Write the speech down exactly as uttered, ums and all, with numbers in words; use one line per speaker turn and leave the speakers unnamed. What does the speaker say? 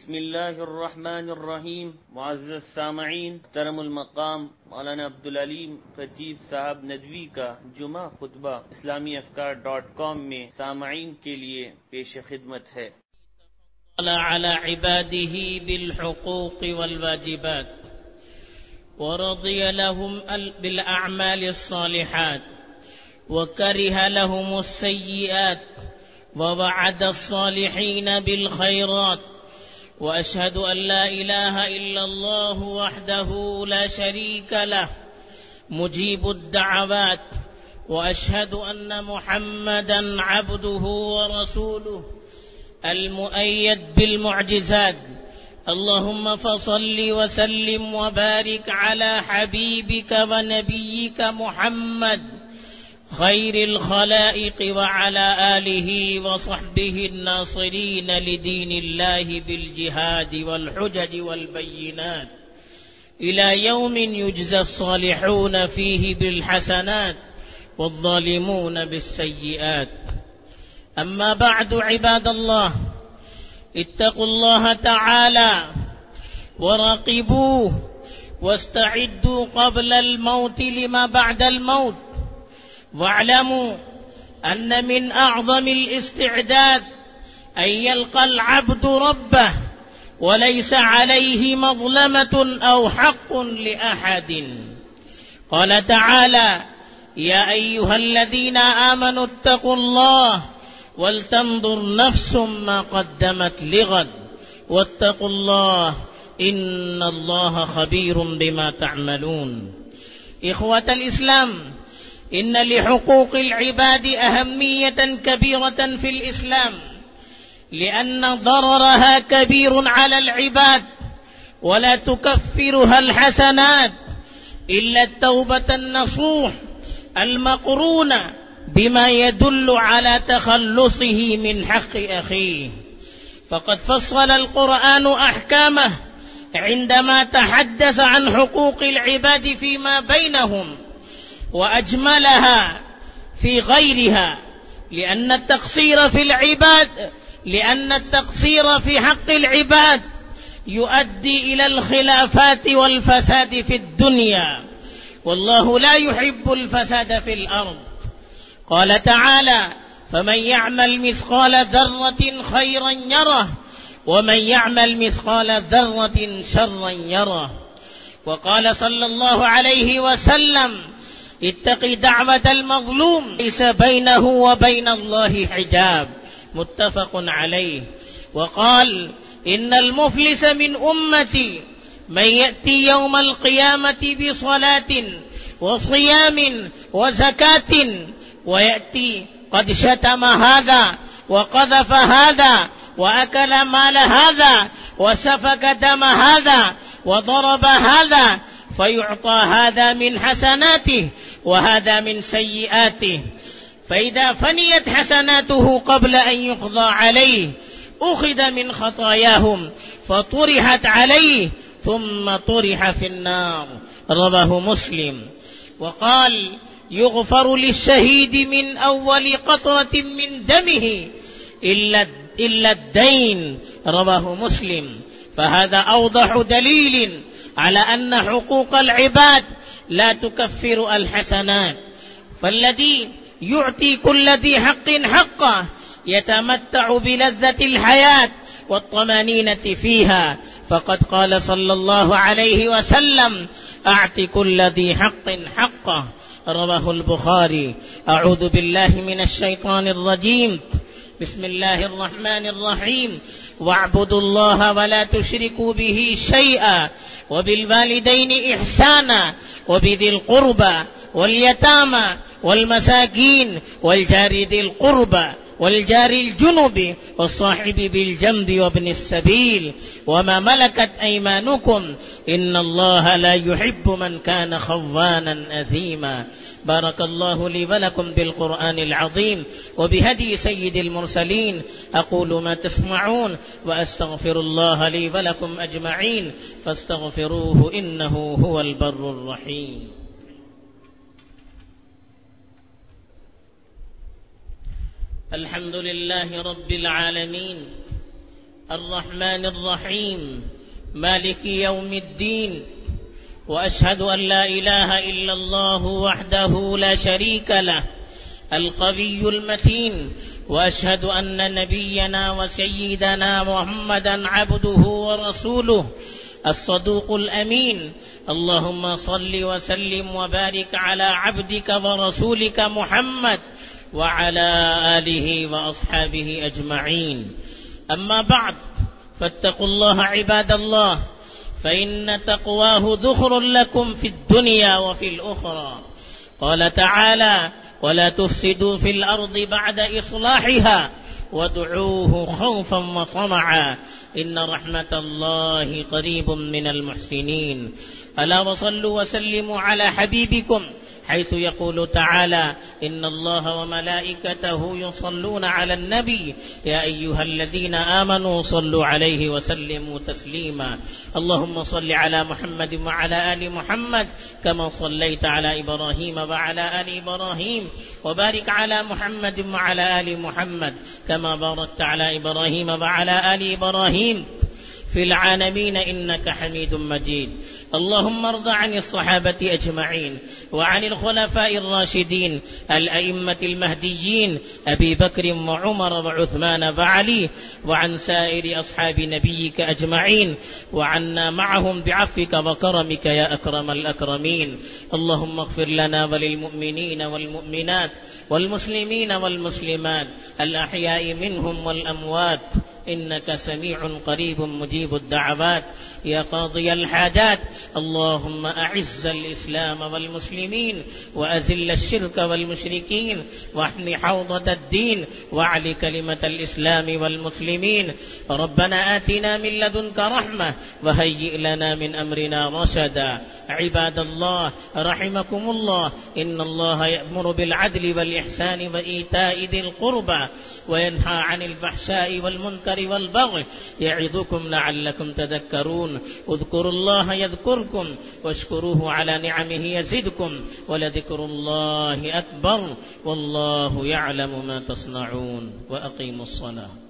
بسم الله الرحمن الرحیم. معزز سامعین، محترم المقام مولانا عبدالعلیم خطیب صاحب ندوی کا جمعہ خطبہ اسلامی افکار ڈاٹ کام میں سامعین کے لیے پیش خدمت ہے.
على عباده بالحقوق والواجبات ورضي لهم بالأعمال الصالحات وكره لهم السيئات ووعد الصالحين بالخيرات وأشهد أن لا إله إلا الله وحده لا شريك له مجيب الدعوات وأشهد أن محمدا عبده ورسوله المؤيد بالمعجزات. اللهم فصل وسلم وبارك على حبيبك ونبيك محمد خير الخلائق وعلى آله وصحبه الناصرين لدين الله بالجهاد والحجج والبينات إلى يوم يجزى الصالحون فيه بالحسنات والظالمون بالسيئات. أما بعد، عباد الله، اتقوا الله تعالى وراقبوه واستعدوا قبل الموت لما بعد الموت، واعلموا أن من أعظم الاستعداد أن يلقى العبد ربه وليس عليه مظلمة أو حق لأحد. قال تعالى: يا أيها الذين آمنوا اتقوا الله ولتنظر نفس ما قدمت لغد واتقوا الله إن الله خبير بما تعملون. إخوة الإسلام، إن لحقوق العباد أهمية كبيرة في الإسلام، لأن ضررها كبير على العباد، ولا تكفرها الحسنات إلا التوبة النصوح المقرونة بما يدل على تخلصه من حق أخيه. فقد فصل القرآن أحكامه عندما تحدث عن حقوق العباد فيما بينهم، وأجملها في غيرها، لأن التقصير في العباد لأن التقصير في حق العباد يؤدي إلى الخلافات والفساد في الدنيا، والله لا يحب الفساد في الأرض. قال تعالى: فمن يعمل مثقال ذرة خيرا يره ومن يعمل مثقال ذرة شرا يره. وقال صلى الله عليه وسلم: اتق دعوة المظلوم ليس بينه وبين الله حجاب، متفق عليه. وقال: إن المفلس من أمتي من يأتي يوم القيامة بصلاة وصيام وزكاة ويأتي قد شتم هذا وقذف هذا وأكل مال هذا وسفك دم هذا وضرب هذا، فيعطى هذا من حسناته وهذا من سيئاته، فإذا فنيت حسناته قبل أن يقضى عليه أخذ من خطاياهم فطرحت عليه ثم طرح في النار. رواه مسلم. وقال: يغفر للشهيد من أول قطرة من دمه إلا إلا الدين. رواه مسلم. فهذا أوضح دليل على أن حقوق العباد لا تكفر الحسنات، فالذي يعطي كل ذي حق حقه يتمتع بلذة الحياة والطمأنينة فيها، فقد قال صلى الله عليه وسلم: أعط كل ذي حق حقه. رواه البخاري. أعوذ بالله من الشيطان الرجيم. بسم الله الرحمن الرحيم. واعبدوا الله ولا تشركوا به شيئا وبالوالدين إحسانا وبذي القربى واليتامى والمساكين والجار ذي القربى والجار الجنب والصاحب بالجنب وابن السبيل وما ملكت أيمانكم إن الله لا يحب من كان خوانا أثيما. بارك الله لي ولكم بالقرآن العظيم وبهدي سيد المرسلين. أقول ما تسمعون وأستغفر الله لي ولكم أجمعين فاستغفروه إنه هو البر الرحيم. الحمد لله رب العالمين، الرحمن الرحيم مالك يوم الدين، وأشهد أن لا إله إلا الله وحده لا شريك له القوي المتين، وأشهد أن نبينا وسيدنا محمدا عبده ورسوله الصدوق الأمين. اللهم صل وسلم وبارك على عبدك ورسولك محمد وعلى آله وأصحابه أجمعين. أما بعد، فاتقوا الله عباد الله، فإن تقواه ذخر لكم في الدنيا وفي الأخرى. قال تعالى: ولا تفسدوا في الأرض بعد إصلاحها وادعوه خوفا وطمعا إن رحمة الله قريب من المحسنين. ألا وصلوا وسلموا على حبيبكم، حيث يقول تعالى: إن الله وملائكته يصلون على النبي يا أيها الذين آمنوا صلوا عليه وسلموا تسليما. اللهم صل على محمد وعلى آل محمد كما صليت على إبراهيم وعلى آل إبراهيم، وبارك على محمد وعلى آل محمد كما باركت على إبراهيم وعلى آل إبراهيم في العالمين إنك حميد مجيد. اللهم ارض عن الصحابة أجمعين، وعن الخلفاء الراشدين الأئمة المهديين أبي بكر وعمر وعثمان وعلي، وعن سائر أصحاب نبيك أجمعين، وعنا معهم بعفوك وكرمك يا أكرم الأكرمين. اللهم اغفر لنا وللمؤمنين والمؤمنات والمسلمين والمسلمات الأحياء منهم والأموات إنك سميع قريب مجيب الدعوات يا قاضي الحاجات. اللهم أعز الإسلام والمسلمين، وأذل الشرك والمشركين، واحم حوضة الدين، واعل كلمة الإسلام والمسلمين. ربنا آتنا من لدنك رحمة وهيئ لنا من أمرنا رشدا. عباد الله رحمكم الله، إن الله يأمر بالعدل والإحسان وإيتاء ذي القربى وينهى عن الفحشاء والمنكر والبغي يعظكم لعلكم تذكرون. اذكروا الله يذكركم واشكروه على نعمه يزدكم ولذكر الله أكبر والله يعلم ما تصنعون. وأقيموا الصلاة.